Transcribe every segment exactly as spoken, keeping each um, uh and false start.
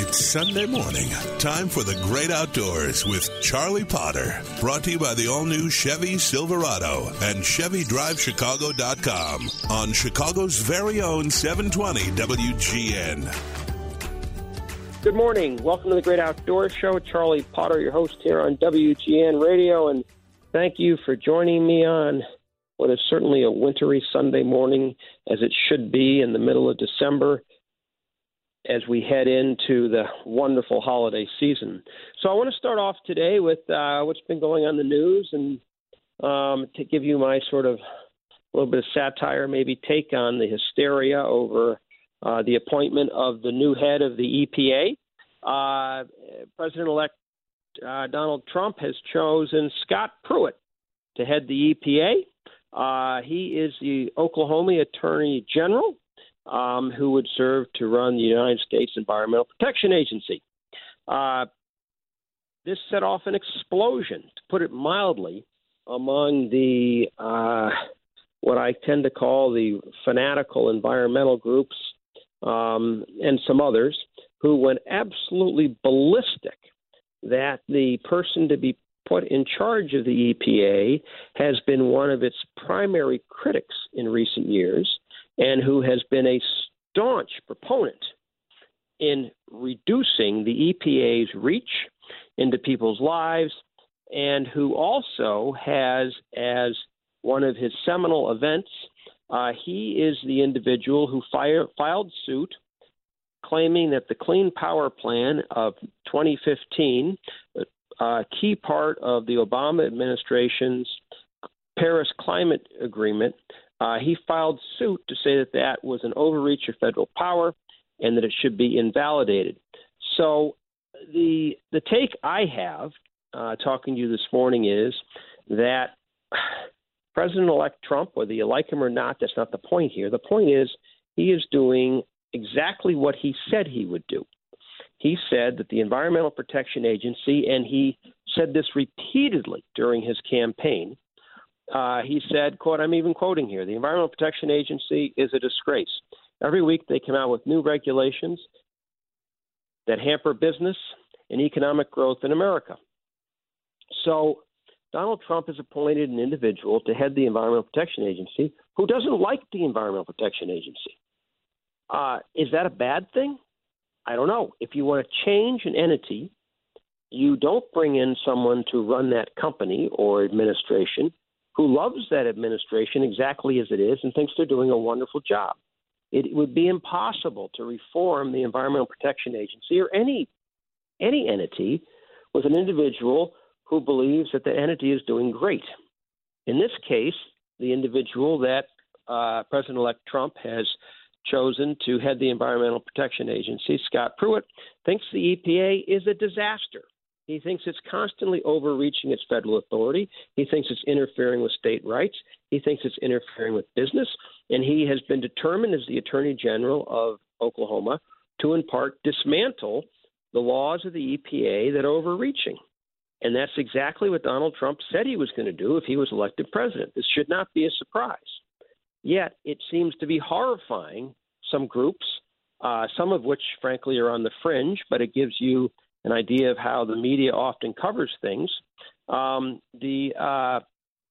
It's Sunday morning. Time for the great outdoors with Charlie Potter. Brought to you by the all-new Chevy Silverado and Chevy Drive Chicago dot com on Chicago's very own seven twenty W G N. Good morning. Welcome to the Great Outdoors Show. Charlie Potter, your host here on W G N Radio, and thank you for joining me on what is certainly a wintry Sunday morning, as it should be in the middle of December, as we head into the wonderful holiday season. So I want to start off today with uh, what's been going on in the news, and um, to give you my sort of a little bit of satire, maybe take on the hysteria over uh, the appointment of the new head of the E P A. Uh, President-elect uh, Donald Trump has chosen Scott Pruitt to head the E P A. Uh, he is the Oklahoma Attorney General, Um, who would serve to run the United States Environmental Protection Agency. Uh, this set off an explosion, to put it mildly, among the uh, what I tend to call the fanatical environmental groups um, and some others who went absolutely ballistic that the person to be put in charge of the E P A has been one of its primary critics in recent years, and who has been a staunch proponent in reducing the E P A's reach into people's lives, and who also has, as one of his seminal events, uh, he is the individual who fire, filed suit claiming that the Clean Power Plan of twenty fifteen, a key part of the Obama administration's Paris Climate Agreement, Uh, he filed suit to say that that was an overreach of federal power and that it should be invalidated. So the the take I have uh, talking to you this morning is that President-elect Trump, whether you like him or not, that's not the point here. The point is he is doing exactly what he said he would do. He said that the Environmental Protection Agency, and he said this repeatedly during his campaign, Uh, he said, quote, I'm even quoting here, the Environmental Protection Agency is a disgrace. Every week they come out with new regulations that hamper business and economic growth in America. So Donald Trump has appointed an individual to head the Environmental Protection Agency who doesn't like the Environmental Protection Agency. Uh, is that a bad thing? I don't know. If you want to change an entity, you don't bring in someone to run that company or administration who loves that administration exactly as it is and thinks they're doing a wonderful job. It would be impossible to reform the Environmental Protection Agency or any any entity with an individual who believes that the entity is doing great. In this case, the individual that uh, President-elect Trump has chosen to head the Environmental Protection Agency, Scott Pruitt, thinks the E P A is a disaster. He thinks it's constantly overreaching its federal authority. He thinks it's interfering with state rights. He thinks it's interfering with business. And he has been determined as the Attorney General of Oklahoma to, in part, dismantle the laws of the E P A that are overreaching. And that's exactly what Donald Trump said he was going to do if he was elected president. This should not be a surprise. Yet it seems to be horrifying some groups, uh, some of which, frankly, are on the fringe, but it gives you an idea of how the media often covers things. Um, the uh,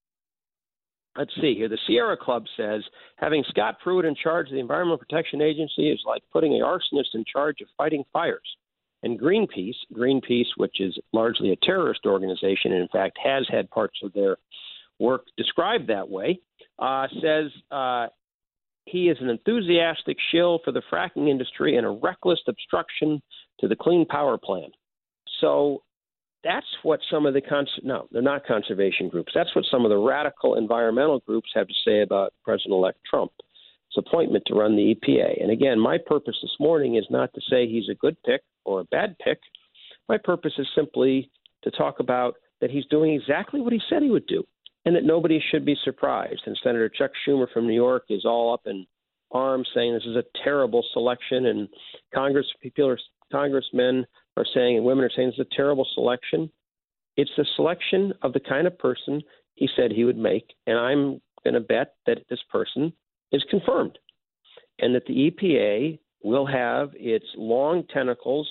let's see here. The Sierra Club says having Scott Pruitt in charge of the Environmental Protection Agency is like putting an arsonist in charge of fighting fires. And Greenpeace, Greenpeace, which is largely a terrorist organization and in fact has had parts of their work described that way, uh, says uh, he is an enthusiastic shill for the fracking industry and a reckless obstruction to the Clean Power Plan. So that's what some of the cons- – no, they're not conservation groups. That's what some of the radical environmental groups have to say about President-elect Trump's appointment to run the E P A. And again, my purpose this morning is not to say he's a good pick or a bad pick. My purpose is simply to talk about that he's doing exactly what he said he would do and that nobody should be surprised. And Senator Chuck Schumer from New York is all up in arms saying this is a terrible selection, and Congress people are, congressmen are saying and women are saying it's a terrible selection. It's the selection of the kind of person he said he would make, and I'm going to bet that this person is confirmed and that the E P A will have its long tentacles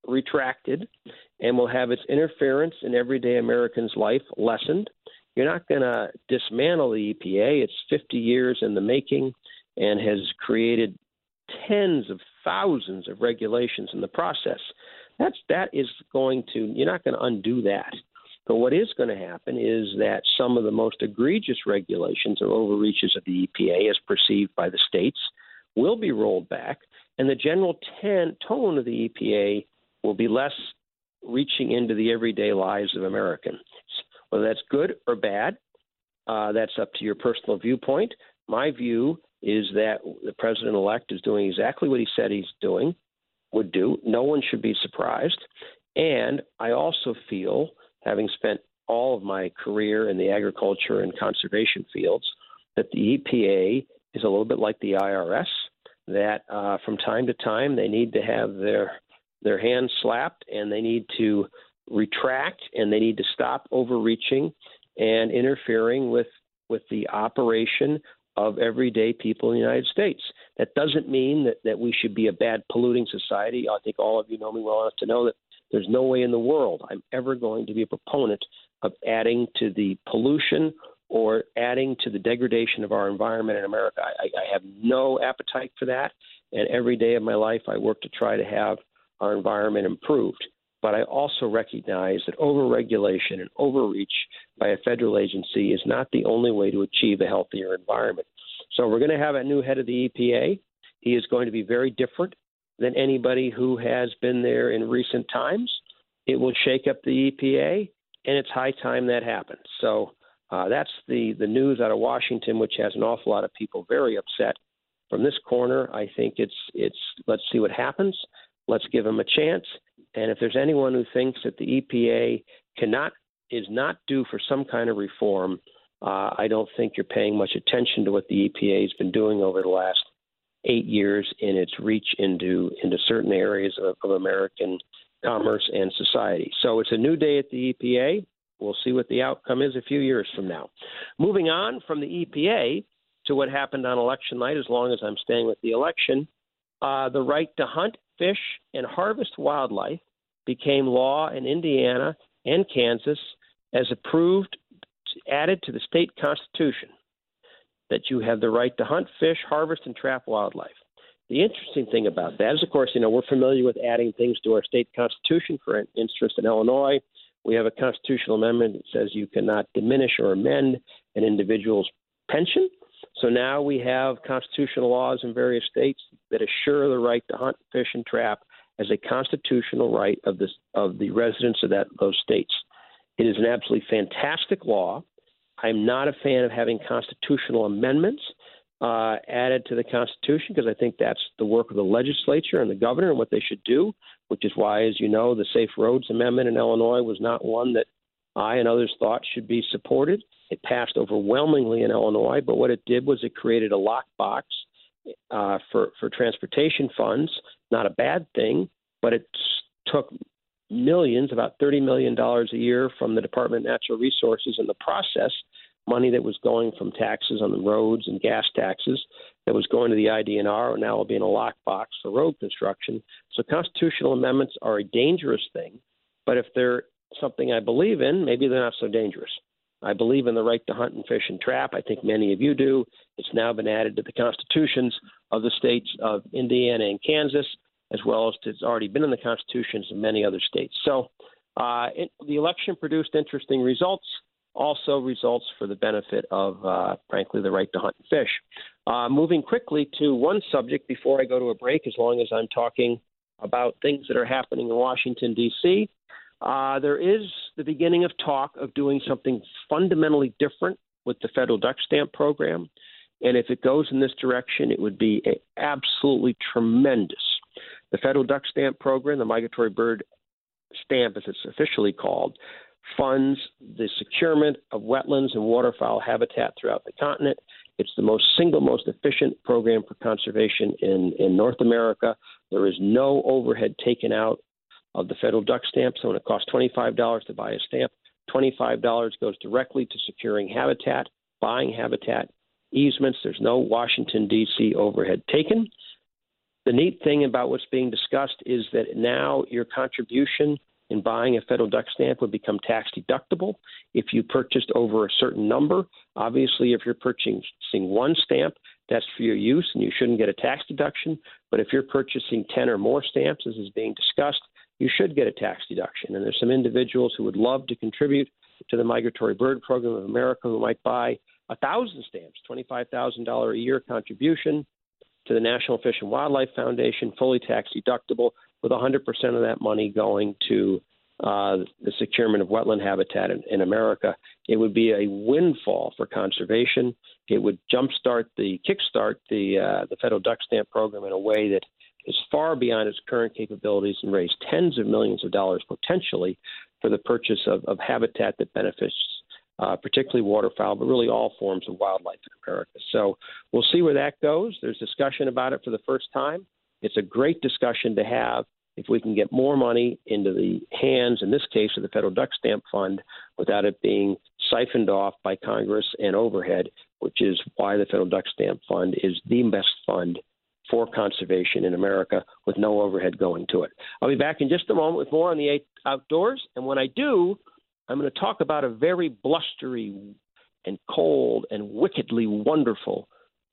retracted and will have its interference in everyday Americans' life lessened. You're not going to dismantle the E P A. It's fifty years in the making and has created tens of thousands of regulations in the process. That's that is going to you're not going to undo that. But what is going to happen is that some of the most egregious regulations or overreaches of the E P A, as perceived by the states, will be rolled back, and the general ten, tone of the E P A will be less reaching into the everyday lives of Americans. Whether that's good or bad, uh, that's up to your personal viewpoint. My view is that the president-elect is doing exactly what he said he's doing, would do. No one should be surprised. And I also feel, having spent all of my career in the agriculture and conservation fields, that the E P A is a little bit like the I R S, that uh, from time to time they need to have their their hands slapped and they need to retract and they need to stop overreaching and interfering with, with the operation of everyday people in the United States. That doesn't mean that, that we should be a bad polluting society. I think all of you know me well enough to know that there's no way in the world I'm ever going to be a proponent of adding to the pollution or adding to the degradation of our environment in America. I, I have no appetite for that, and every day of my life I work to try to have our environment improved. But I also recognize that overregulation and overreach by a federal agency is not the only way to achieve a healthier environment. So we're going to have a new head of the E P A. He is going to be very different than anybody who has been there in recent times. It will shake up the E P A, and it's high time that happens. So uh, that's the, the news out of Washington, which has an awful lot of people very upset. From this corner, I think it's it's let's see what happens. Let's give them a chance. And if there's anyone who thinks that the E P A cannot is not due for some kind of reform, uh, I don't think you're paying much attention to what the E P A has been doing over the last eight years in its reach into into certain areas of, of American commerce and society. So it's a new day at the E P A. We'll see what the outcome is a few years from now. Moving on from the E P A to what happened on election night, as long as I'm staying with the election, uh, the right to hunt, fish, and harvest wildlife became law in Indiana and Kansas as approved, added to the state constitution, that you have the right to hunt, fish, harvest, and trap wildlife. The interesting thing about that is, of course, you know, we're familiar with adding things to our state constitution. For instance, in Illinois, we have a constitutional amendment that says you cannot diminish or amend an individual's pension. So now we have constitutional laws in various states that assure the right to hunt, fish, and trap as a constitutional right of this of the residents of that those states. It is an absolutely fantastic law. I'm not a fan of having constitutional amendments uh, added to the Constitution because I think that's the work of the legislature and the governor and what they should do, which is why, as you know, the Safe Roads Amendment in Illinois was not one that I and others thought should be supported. It passed overwhelmingly in Illinois, but what it did was it created a lockbox uh, for, for transportation funds. Not a bad thing, but it took millions, about thirty million dollars a year from the Department of Natural Resources in the process, money that was going from taxes on the roads and gas taxes that was going to the I D N R and now will be in a lockbox for road construction. So constitutional amendments are a dangerous thing, but if they're something I believe in, maybe they're not so dangerous. I believe in the right to hunt and fish and trap. I think many of you do. It's now been added to the constitutions of the states of Indiana and Kansas, as well as it's already been in the constitutions of many other states. So uh, it, the election produced interesting results, also results for the benefit of, uh, frankly, the right to hunt and fish. Uh, moving quickly to one subject before I go to a break, as long as I'm talking about things that are happening in Washington, D C, Uh, there is the beginning of talk of doing something fundamentally different with the federal duck stamp program. And if it goes in this direction, it would be a absolutely tremendous. The federal duck stamp program, the migratory bird stamp as it's officially called, funds the securement of wetlands and waterfowl habitat throughout the continent. It's the most single most efficient program for conservation in, in North America. There is no overhead taken out of the federal duck stamp. So when it costs twenty-five dollars to buy a stamp, twenty-five dollars goes directly to securing habitat, buying habitat, easements. There's no Washington, D C overhead taken. The neat thing about what's being discussed is that now your contribution in buying a federal duck stamp would become tax deductible if you purchased over a certain number. Obviously, if you're purchasing one stamp, that's for your use and you shouldn't get a tax deduction. But if you're purchasing ten or more stamps, as is being discussed, you should get a tax deduction. And there's some individuals who would love to contribute to the Migratory Bird Program of America who might buy one thousand stamps, twenty-five thousand dollars a year contribution to the National Fish and Wildlife Foundation, fully tax deductible, with one hundred percent of that money going to uh, the securement of wetland habitat in, in America. It would be a windfall for conservation. It would jumpstart the, kickstart the, uh, the federal duck stamp program in a way that is far beyond its current capabilities and raise tens of millions of dollars potentially for the purchase of, of habitat that benefits uh, particularly waterfowl, but really all forms of wildlife in America. So we'll see where that goes. There's discussion about it for the first time. It's a great discussion to have if we can get more money into the hands, in this case, of the Federal Duck Stamp Fund, without it being siphoned off by Congress and overhead, which is why the Federal Duck Stamp Fund is the best fund for conservation in America with no overhead going to it. I'll be back in just a moment with more on the outdoors. And when I do, I'm going to talk about a very blustery and cold and wickedly wonderful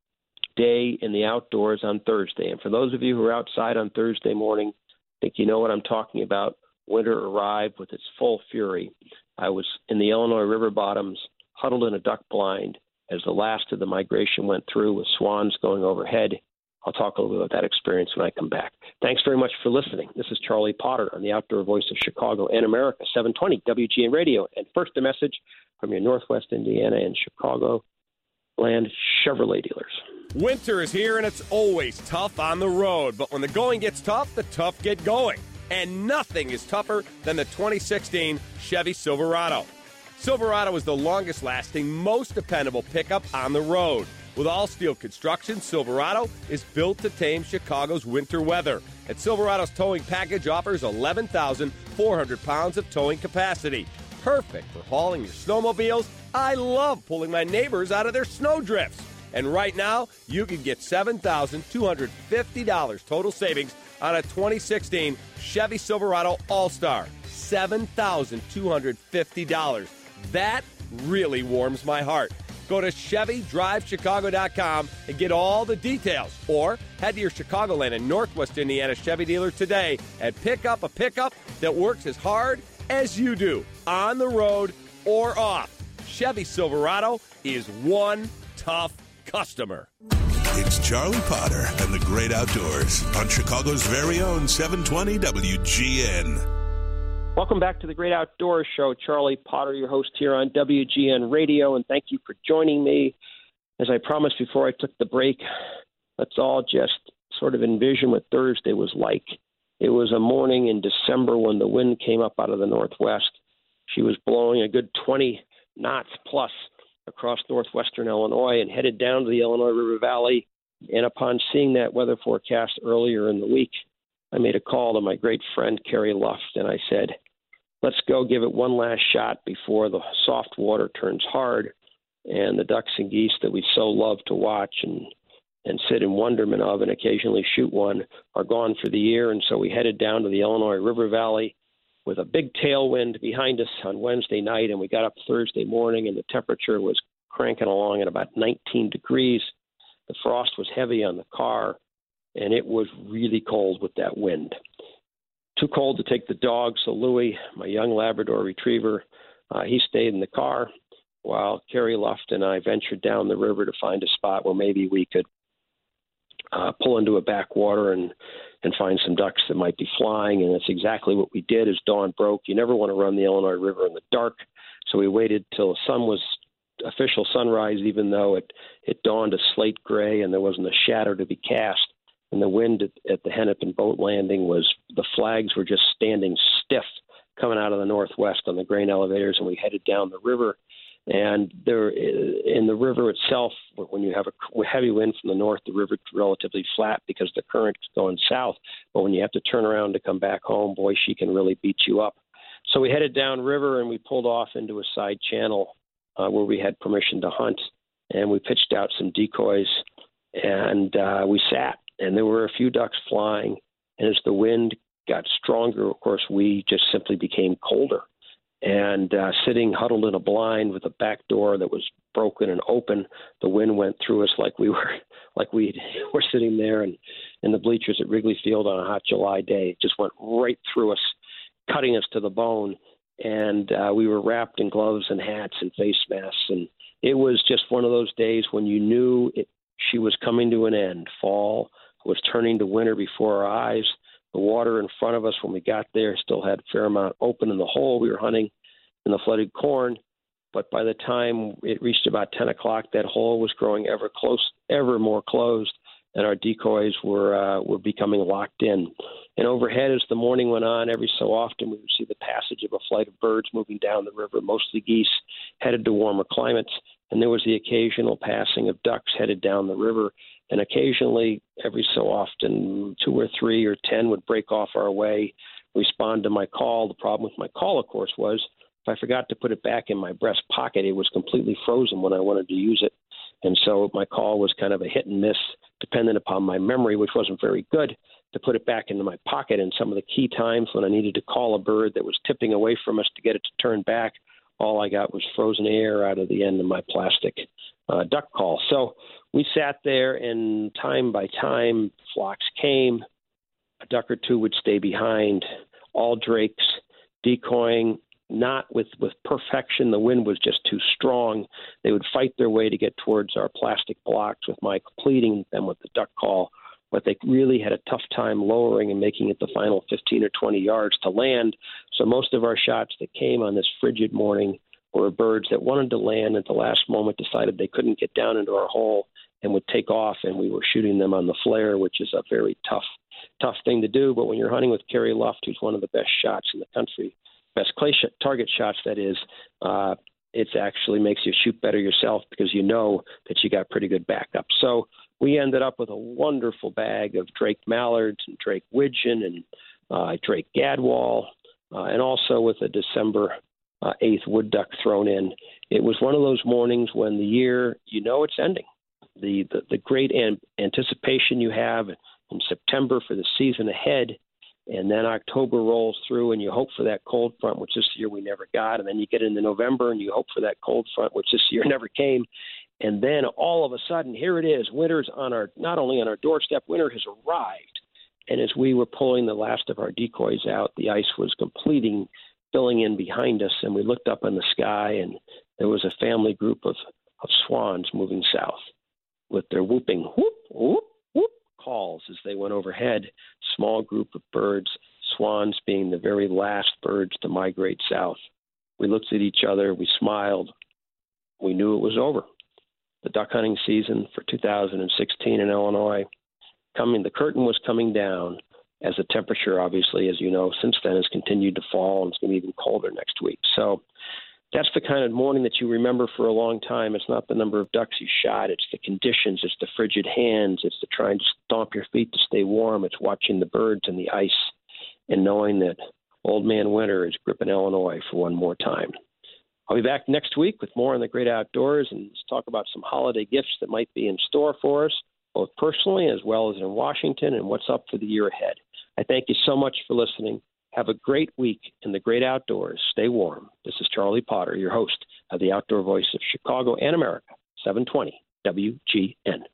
day in the outdoors on Thursday. And for those of you who are outside on Thursday morning, I think you know what I'm talking about. Winter arrived with its full fury. I was in the Illinois river bottoms, huddled in a duck blind as the last of the migration went through with swans going overhead. I'll talk a little bit about that experience when I come back. Thanks very much for listening. This is Charlie Potter on the Outdoor Voice of Chicago and America, seven twenty W G N Radio. And first, a message from your Northwest Indiana and Chicago land Chevrolet dealers. Winter is here, and it's always tough on the road. But when the going gets tough, the tough get going. And nothing is tougher than the twenty sixteen Chevy Silverado. Silverado is the longest-lasting, most dependable pickup on the road. With all-steel construction, Silverado is built to tame Chicago's winter weather. And Silverado's towing package offers eleven thousand four hundred pounds of towing capacity. Perfect for hauling your snowmobiles. I love pulling my neighbors out of their snowdrifts. And right now, you can get seven thousand two hundred fifty dollars total savings on a twenty sixteen Chevy Silverado All-Star. seven thousand two hundred fifty dollars. That really warms my heart. Go to Chevy Drive Chicago dot com and get all the details. Or head to your Chicagoland and Northwest Indiana Chevy dealer today and pick up a pickup that works as hard as you do, on the road or off. Chevy Silverado is one tough customer. It's Charlie Potter and the Great Outdoors on Chicago's very own seven twenty W G N. Welcome back to the Great Outdoors Show. Charlie Potter, your host here on W G N Radio, and thank you for joining me. As I promised before I took the break, let's all just sort of envision what Thursday was like. It was a morning in December when the wind came up out of the northwest. She was blowing a good twenty knots plus across northwestern Illinois and headed down to the Illinois River Valley. And upon seeing that weather forecast earlier in the week, I made a call to my great friend, Carrie Luft, and I said, let's go give it one last shot before the soft water turns hard and the ducks and geese that we so love to watch and, and sit in wonderment of and occasionally shoot one are gone for the year. And so we headed down to the Illinois River Valley with a big tailwind behind us on Wednesday night, and we got up Thursday morning, and the temperature was cranking along at about nineteen degrees. The frost was heavy on the car, and it was really cold with that wind. Too cold to take the dog, so Louie, my young Labrador retriever, uh, he stayed in the car while Carrie Luft and I ventured down the river to find a spot where maybe we could uh, pull into a backwater and, and find some ducks that might be flying, and that's exactly what we did as dawn broke. You never want to run the Illinois River in the dark, so we waited till the sun was official sunrise, even though it, it dawned a slate gray and there wasn't a shadow to be cast. And the wind at, at the Hennepin boat landing was, the flags were just standing stiff coming out of the northwest on the grain elevators, and we headed down the river. And there, in the river itself, when you have a heavy wind from the north, the river's relatively flat because the current's going south. But when you have to turn around to come back home, boy, she can really beat you up. So we headed down river and we pulled off into a side channel uh, where we had permission to hunt, and we pitched out some decoys, and uh, we sat and there were a few ducks flying. And as the wind got stronger, of course, we just simply became colder. And uh, sitting huddled in a blind with a back door that was broken and open, the wind went through us like we were like we were sitting there in, in the bleachers at Wrigley Field on a hot July day. It just went right through us, cutting us to the bone. And uh, we were wrapped in gloves and hats and face masks. And it was just one of those days when you knew it, she was coming to an end. Fall was turning to winter before our eyes. The water in front of us when we got there still had a fair amount open in the hole. We were hunting in the flooded corn. But by the time it reached about ten o'clock, that hole was growing ever close, ever more closed, and our decoys were uh, were becoming locked in. And overhead, as the morning went on, every so often we would see the passage of a flight of birds moving down the river, mostly geese, headed to warmer climates. And there was the occasional passing of ducks headed down the river. And occasionally, every so often, two or three or ten would break off our way, respond to my call. The problem with my call, of course, was if I forgot to put it back in my breast pocket, it was completely frozen when I wanted to use it. And so my call was kind of a hit and miss, dependent upon my memory, which wasn't very good, to put it back into my pocket. And some of the key times when I needed to call a bird that was tipping away from us to get it to turn back, all I got was frozen air out of the end of my plastic uh, duck call. So we sat there, and time by time, flocks came. A duck or two would stay behind, all drakes, decoying, not with, with perfection. The wind was just too strong. They would fight their way to get towards our plastic blocks with my completing them with the duck call, but they really had a tough time lowering and making it the final fifteen or twenty yards to land. So most of our shots that came on this frigid morning were birds that wanted to land at the last moment, decided they couldn't get down into our hole and would take off, and we were shooting them on the flare, which is a very tough, tough thing to do. But when you're hunting with Kerry Luft, who's one of the best shots in the country, best clay sh- target shots, that is, uh, it actually makes you shoot better yourself because you know that you got pretty good backup. So we ended up with a wonderful bag of Drake mallards and Drake widgeon and uh, Drake gadwall, uh, and also with a December uh, eighth wood duck thrown in. It was one of those mornings when the year, you know, it's ending. The the, the great an- anticipation you have in September for the season ahead, and then October rolls through and you hope for that cold front, which this year we never got. And then you get into November and you hope for that cold front, which this year never came. And then all of a sudden, here it is. Winter's on our, not only on our doorstep, winter has arrived. And as we were pulling the last of our decoys out, the ice was completing, filling in behind us. And we looked up in the sky, and there was a family group of, of swans moving south with their whooping, whoop, whoop, whoop calls as they went overhead. Small group of birds, swans being the very last birds to migrate south. We looked at each other. We smiled. We knew it was over. The duck hunting season for two thousand sixteen in Illinois, coming, the curtain was coming down as the temperature, obviously, as you know, since then has continued to fall, and it's going to be even colder next week. So that's the kind of morning that you remember for a long time. It's not the number of ducks you shot. It's the conditions. It's the frigid hands. It's the trying to stomp your feet to stay warm. It's watching the birds and the ice and knowing that Old Man Winter is gripping Illinois for one more time. I'll be back next week with more on the great outdoors, and let's talk about some holiday gifts that might be in store for us, both personally as well as in Washington, and what's up for the year ahead. I thank you so much for listening. Have a great week in the great outdoors. Stay warm. This is Charlie Potter, your host of the Outdoor Voice of Chicago and America, seven twenty W G N.